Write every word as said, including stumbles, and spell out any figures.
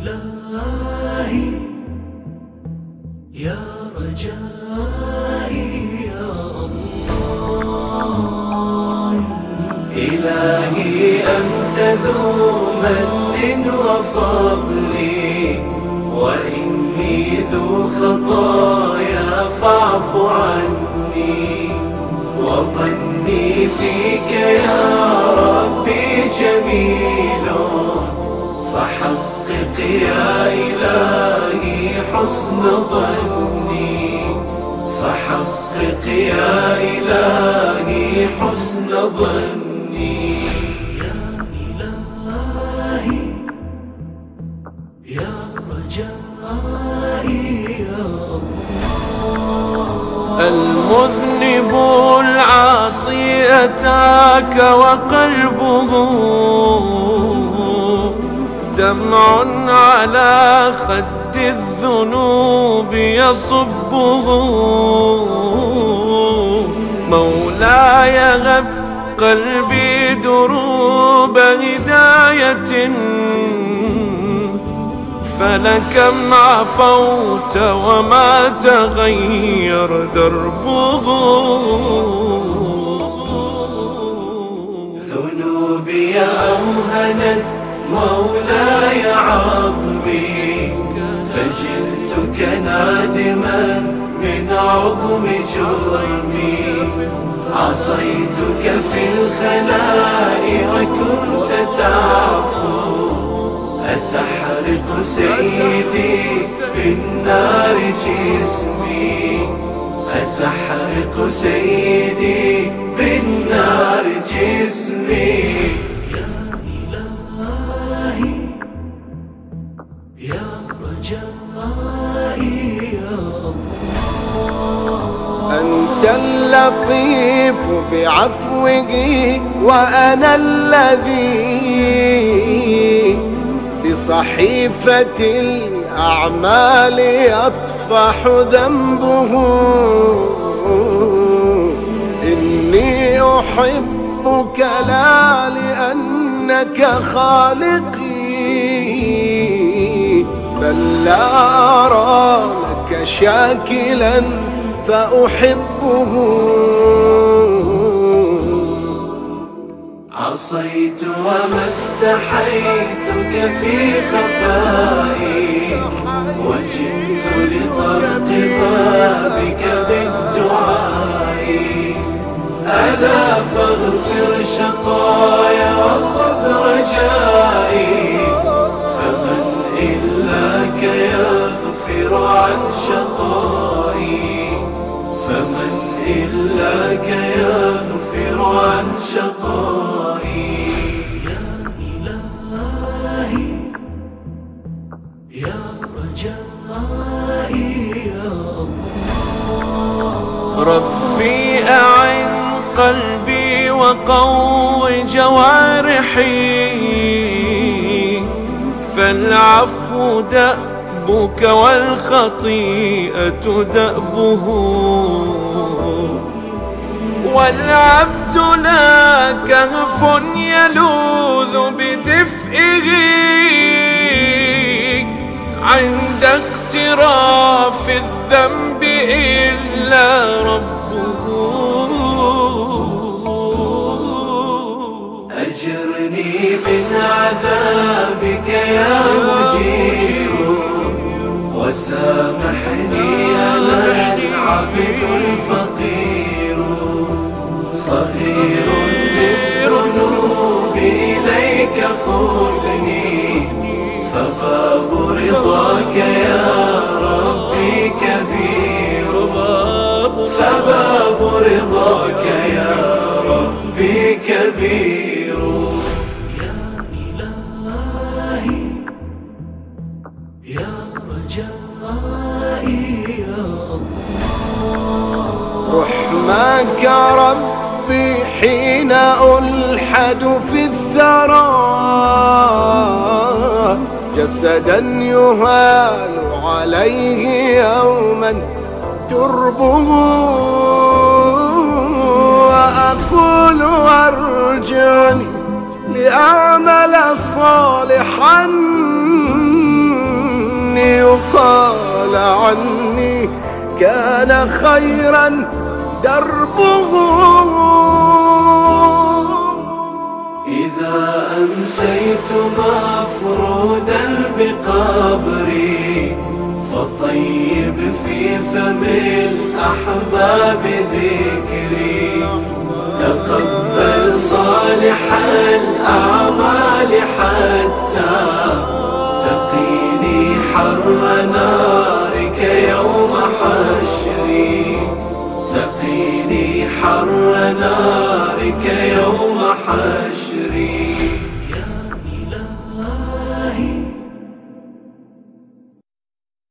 إلهي يا رجائي يا الله. إلهي أنت ذو من وفضل، وإني ذو خطايا فاعف عني، وظني فيك يا ربي جميل، فحقق يا إلهي حسن ظني، فحقق يا إلهي حسن ظني. يا إلهي يا رجائي يا الله. المذنب العاصي أتاك وقلبه دمع على خد الذنوب يصبه. مولاي غب قلبي دروب هداية، فلكم عفوت وما تغير دربه. ذنوبي أوهنت مولاي عظمي، فجئتك نادما من عظم جرمي. عصيتك في الخلاء وكنت تعفو، أتحرق سيدي بالنار جسمي، أتحرق سيدي بالنار جسمي. يا إلهي يا رجائي يا الله. أنت اللطيف بعفوه وأنا الذي بصحيفة الأعمال أطفح ذنبه. إني أحبك لا لأنك خالقي، بل لا أرى لك شاكلا فأحبه. عصيت وما استحيتك في خفائي، وجئت لطرق بابك بالدعاء. ألا فاغفر شقايا وخذ رجائي، فمن إلاك يغفر عن شقائي، فمن إلاك يغفر عن شقائي. يا إلهي يا رجائي يا الله. ربي أعن قلبي وقو جوارحي، فالعفو دأبك والخطيئة دأبه. والعبد لا كهف يلوذ بدفئه عند اقتراف الذنب إلا ربه. أجرني من عذابك يا مجير، وسامحني أنا العبد الفقير. صغير بالذنوب إليك خذني، فباب رضاك يا ربي كبير، فباب رضاك يا ربي كبير. يا إلهي يا رجائي يا الله. رحماك ربي حين ألحد في الثرى، جسدا يهال عليه يوما تربه. وأقول وارجعني لأعمل صالحا كان خيرا دربه. إذا أمسيت مفرودا بقبري فطيب في فم الأحباب ذكري. تقبل صالح الأعمال حتى تقيني حر نارك يوم حشري. تقيني حر نارك يوم حشري.